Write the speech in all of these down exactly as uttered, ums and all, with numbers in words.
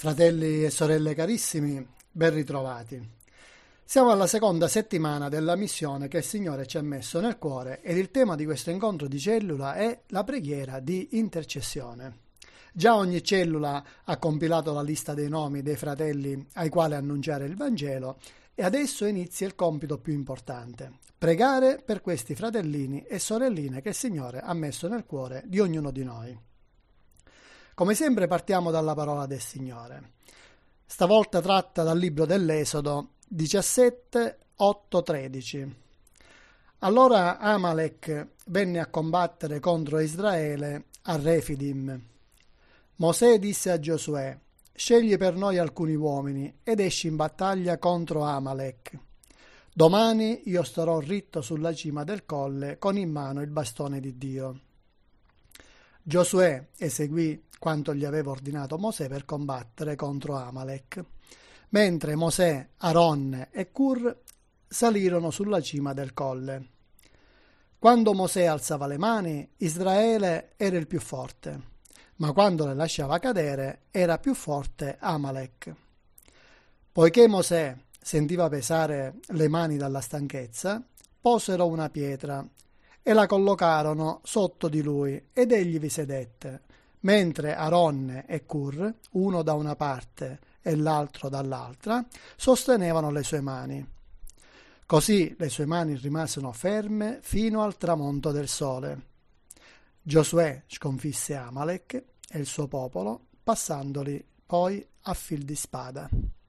Fratelli e sorelle carissimi, ben ritrovati. Siamo alla seconda settimana della missione che il Signore ci ha messo nel cuore ed il tema di questo incontro di cellula è la preghiera di intercessione. Già ogni cellula ha compilato la lista dei nomi dei fratelli ai quali annunciare il Vangelo e adesso inizia il compito più importante: pregare per questi fratellini e sorelline che il Signore ha messo nel cuore di ognuno di noi. Come sempre partiamo dalla parola del Signore, stavolta tratta dal libro dell'Esodo diciassette, otto, tredici. Allora Amalek venne a combattere contro Israele a Refidim. Mosè disse a Giosuè: scegli per noi alcuni uomini ed esci in battaglia contro Amalek. Domani io starò ritto sulla cima del colle con in mano il bastone di Dio. Giosuè eseguì quanto gli aveva ordinato Mosè per combattere contro Amalek, mentre Mosè, Aronne e Cur salirono sulla cima del colle. Quando Mosè alzava le mani, Israele era il più forte, ma quando le lasciava cadere era più forte Amalek. Poiché Mosè sentiva pesare le mani dalla stanchezza, posero una pietra e la collocarono sotto di lui ed egli vi sedette, mentre Aronne e Cur, uno da una parte e l'altro dall'altra, sostenevano le sue mani. Così le sue mani rimasero ferme fino al tramonto del sole. Giosuè sconfisse Amalek e il suo popolo, passandoli poi a fil di spada.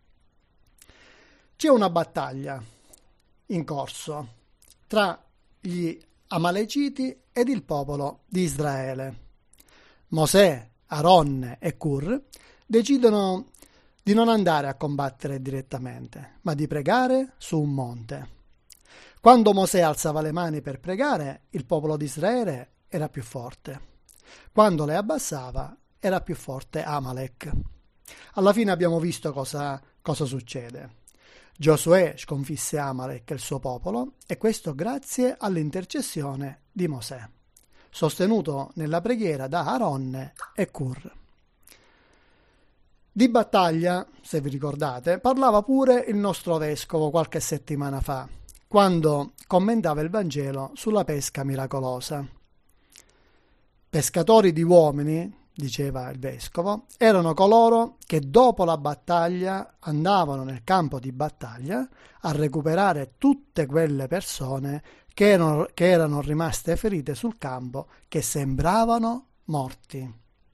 C'è una battaglia in corso tra gli Amaleciti ed il popolo di Israele. Mosè, Aronne e Cur decidono di non andare a combattere direttamente, ma di pregare su un monte. Quando Mosè alzava le mani per pregare, il popolo di Israele era più forte. Quando le abbassava, era più forte Amalek. Alla fine abbiamo visto cosa, cosa succede. Giosuè sconfisse Amalek e il suo popolo, e questo grazie all'intercessione di Mosè, sostenuto nella preghiera da Aronne e Cur. Di battaglia, se vi ricordate, parlava pure il nostro vescovo qualche settimana fa, quando commentava il Vangelo sulla pesca miracolosa. Pescatori di uomini, diceva il vescovo, erano coloro che dopo la battaglia andavano nel campo di battaglia a recuperare tutte quelle persone che erano, che erano rimaste ferite sul campo, che sembravano morti.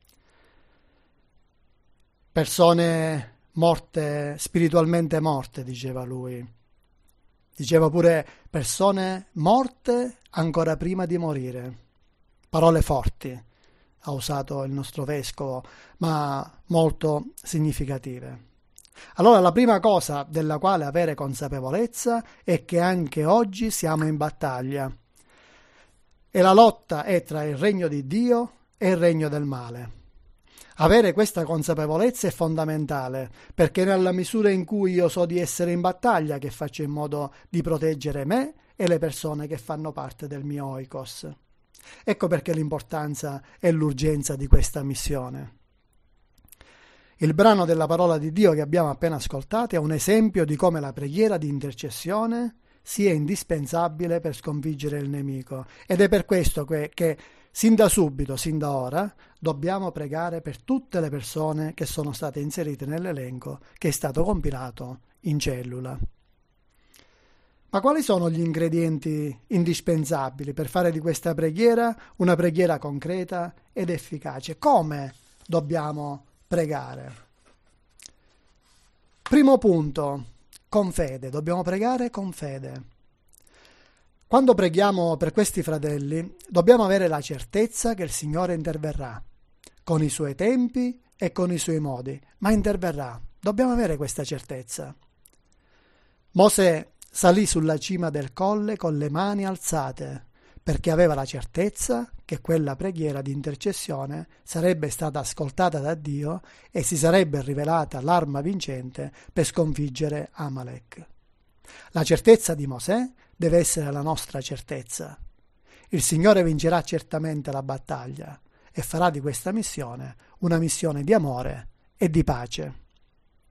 Persone morte, spiritualmente morte, diceva lui. Diceva pure persone morte ancora prima di morire. Parole forti ha usato il nostro vescovo, ma molto significative. Allora la prima cosa della quale avere consapevolezza è che anche oggi siamo in battaglia e la lotta è tra il regno di Dio e il regno del male. Avere questa consapevolezza è fondamentale, perché nella misura in cui io so di essere in battaglia che faccio in modo di proteggere me e le persone che fanno parte del mio oikos. Ecco perché l'importanza e l'urgenza di questa missione. Il brano della parola di Dio che abbiamo appena ascoltato è un esempio di come la preghiera di intercessione sia indispensabile per sconfiggere il nemico, ed è per questo che, che sin da subito, sin da ora, dobbiamo pregare per tutte le persone che sono state inserite nell'elenco che è stato compilato in cellula. Ma quali sono gli ingredienti indispensabili per fare di questa preghiera una preghiera concreta ed efficace? Come dobbiamo pregare? Primo punto, con fede. Dobbiamo pregare con fede. Quando preghiamo per questi fratelli, dobbiamo avere la certezza che il Signore interverrà, con i suoi tempi e con i suoi modi, ma interverrà. Dobbiamo avere questa certezza. Mosè salì sulla cima del colle con le mani alzate, perché aveva la certezza che quella preghiera di intercessione sarebbe stata ascoltata da Dio e si sarebbe rivelata l'arma vincente per sconfiggere Amalek. La certezza di Mosè deve essere la nostra certezza. Il Signore vincerà certamente la battaglia e farà di questa missione una missione di amore e di pace.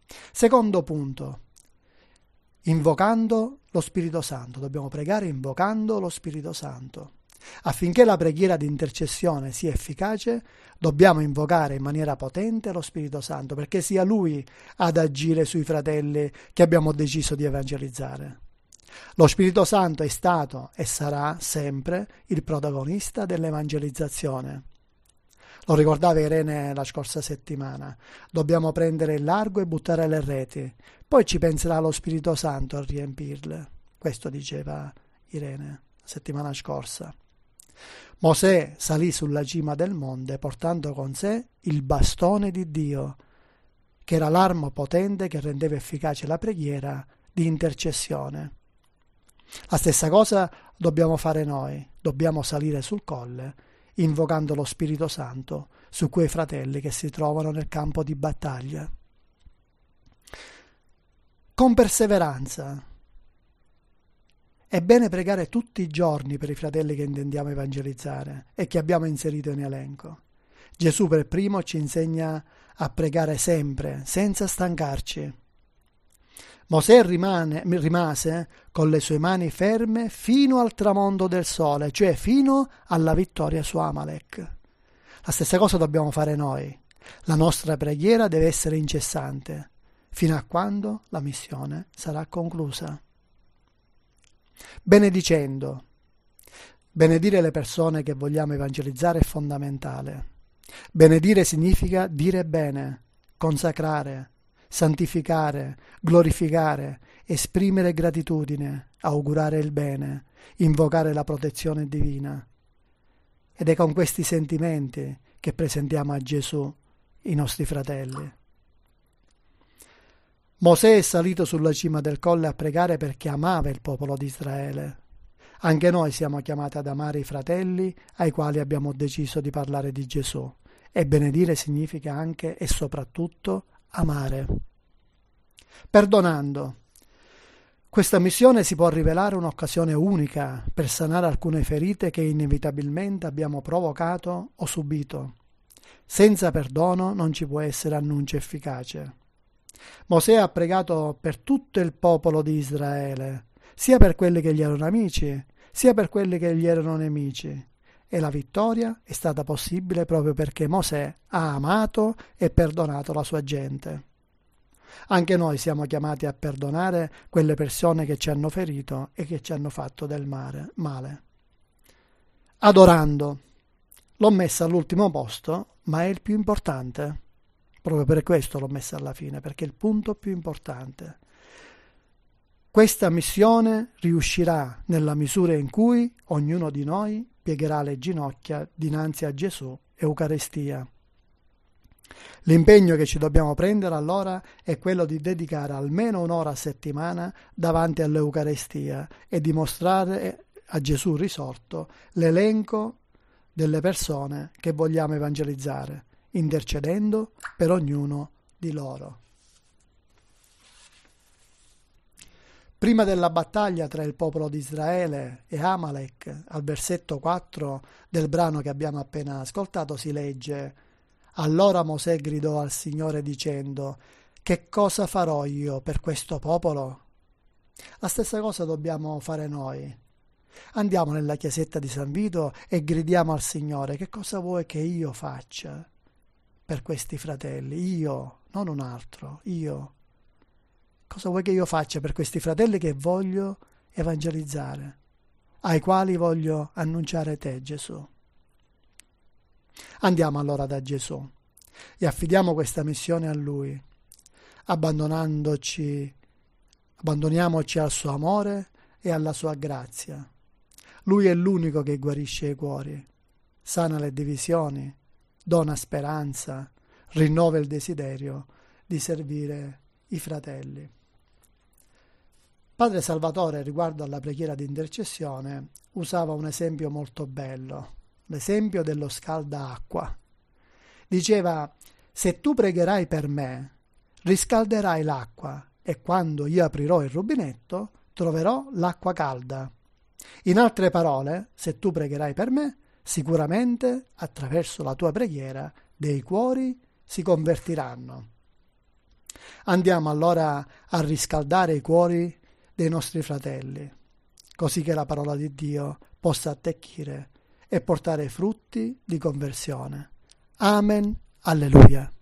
Secondo punto, invocando lo Spirito Santo. Dobbiamo pregare invocando lo Spirito Santo. Affinché la preghiera di intercessione sia efficace, dobbiamo invocare in maniera potente lo Spirito Santo, perché sia Lui ad agire sui fratelli che abbiamo deciso di evangelizzare. Lo Spirito Santo è stato e sarà sempre il protagonista dell'evangelizzazione. Lo ricordava Irene la scorsa settimana. Dobbiamo prendere il largo e buttare le reti, poi ci penserà lo Spirito Santo a riempirle. Questo diceva Irene la settimana scorsa. Mosè salì sulla cima del monte portando con sé il bastone di Dio, che era l'arma potente che rendeva efficace la preghiera di intercessione. La stessa cosa dobbiamo fare noi, dobbiamo salire sul colle, invocando lo Spirito Santo su quei fratelli che si trovano nel campo di battaglia. Con perseveranza. È bene pregare tutti i giorni per i fratelli che intendiamo evangelizzare e che abbiamo inserito in elenco. Gesù per primo ci insegna a pregare sempre, senza stancarci. Mosè rimane, rimase con le sue mani ferme fino al tramonto del sole, cioè fino alla vittoria su Amalek. La stessa cosa dobbiamo fare noi. La nostra preghiera deve essere incessante, fino a quando la missione sarà conclusa. Benedicendo. Benedire le persone che vogliamo evangelizzare è fondamentale. Benedire significa dire bene, consacrare, santificare, glorificare, esprimere gratitudine, augurare il bene, invocare la protezione divina. Ed è con questi sentimenti che presentiamo a Gesù i nostri fratelli. Mosè è salito sulla cima del colle a pregare perché amava il popolo di Israele. Anche noi siamo chiamati ad amare i fratelli ai quali abbiamo deciso di parlare di Gesù. E benedire significa anche e soprattutto amare. Perdonando. Questa missione si può rivelare un'occasione unica per sanare alcune ferite che inevitabilmente abbiamo provocato o subito. Senza perdono non ci può essere annuncio efficace. Mosè ha pregato per tutto il popolo di Israele, sia per quelli che gli erano amici, sia per quelli che gli erano nemici. E la vittoria è stata possibile proprio perché Mosè ha amato e perdonato la sua gente. Anche noi siamo chiamati a perdonare quelle persone che ci hanno ferito e che ci hanno fatto del male. Adorando. L'ho messa all'ultimo posto, ma è il più importante. Proprio per questo l'ho messa alla fine, perché è il punto più importante. Questa missione riuscirà nella misura in cui ognuno di noi piegherà le ginocchia dinanzi a Gesù, Eucaristia. L'impegno che ci dobbiamo prendere allora è quello di dedicare almeno un'ora a settimana davanti all'Eucaristia e di mostrare a Gesù risorto l'elenco delle persone che vogliamo evangelizzare, intercedendo per ognuno di loro. Prima della battaglia tra il popolo di Israele e Amalek, al versetto quattro del brano che abbiamo appena ascoltato, si legge: allora Mosè gridò al Signore dicendo: che cosa farò io per questo popolo? La stessa cosa dobbiamo fare noi. Andiamo nella chiesetta di San Vito e gridiamo al Signore: che cosa vuoi che io faccia per questi fratelli? Io, non un altro, io. Cosa vuoi che io faccia per questi fratelli che voglio evangelizzare, ai quali voglio annunciare te, Gesù? Andiamo allora da Gesù e affidiamo questa missione a Lui, abbandonandoci, abbandoniamoci al suo amore e alla sua grazia. Lui è l'unico che guarisce i cuori, sana le divisioni, dona speranza, rinnova il desiderio di servire i fratelli. Padre Salvatore, riguardo alla preghiera di intercessione, usava un esempio molto bello, l'esempio dello scalda-acqua. Diceva: se tu pregherai per me, riscalderai l'acqua e quando io aprirò il rubinetto troverò l'acqua calda. In altre parole, se tu pregherai per me, sicuramente attraverso la tua preghiera dei cuori si convertiranno. Andiamo allora a riscaldare i cuori dei nostri fratelli, così che la parola di Dio possa attecchire e portare frutti di conversione. Amen. Alleluia.